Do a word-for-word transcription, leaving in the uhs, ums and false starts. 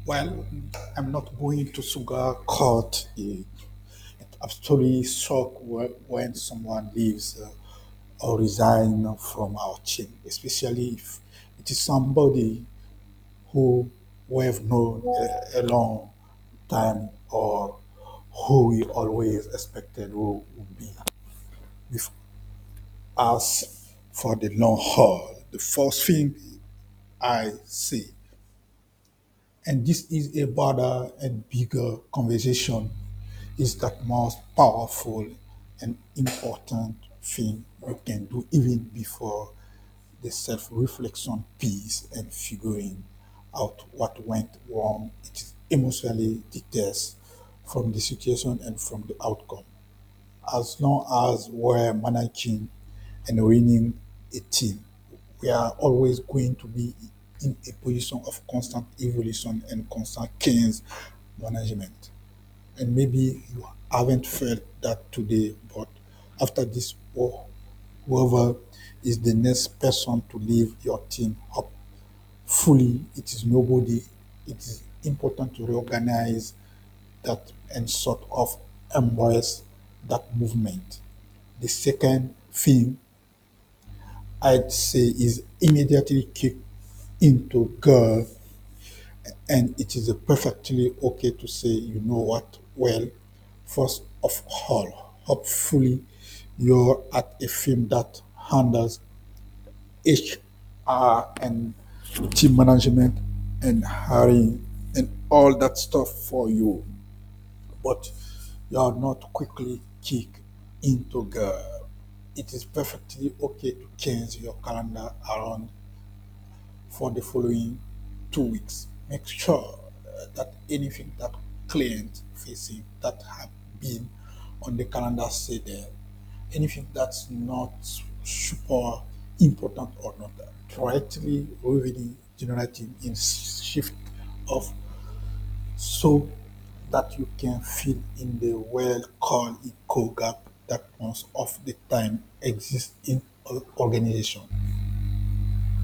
Well, I'm not going to sugarcoat it. It absolutely shock whe- when someone leaves uh, or resign from our team, especially if it is somebody who we have known a, a long time or who we always expected who would be with us for the long haul. The first thing I see, and this is a broader and bigger conversation, is that most powerful and important thing we can do even before the self-reflection piece and figuring out what went wrong. It is emotionally detached from the situation and from the outcome. As long as we're managing and winning a team, we are always going to be in a position of constant evolution and constant change management. And maybe you haven't felt that today, but after this, wh- whoever is the next person to leave your team up fully, it is nobody. It is important to reorganize that and sort of embrace that movement. The second thing I'd say is immediately kick into gear, and it is perfectly okay to say, you know what, well, first of all, hopefully you're at a firm that handles H R and team management and hiring and all that stuff for you, but you are not quickly kick into gear. It is perfectly okay to change your calendar around for the following two weeks. Make sure uh, that anything that client facing that have been on the calendar say there, anything that's not super important or not directly revenue generating in shift of so that you can fill in the well called eco gap that most of the time exists in a organization.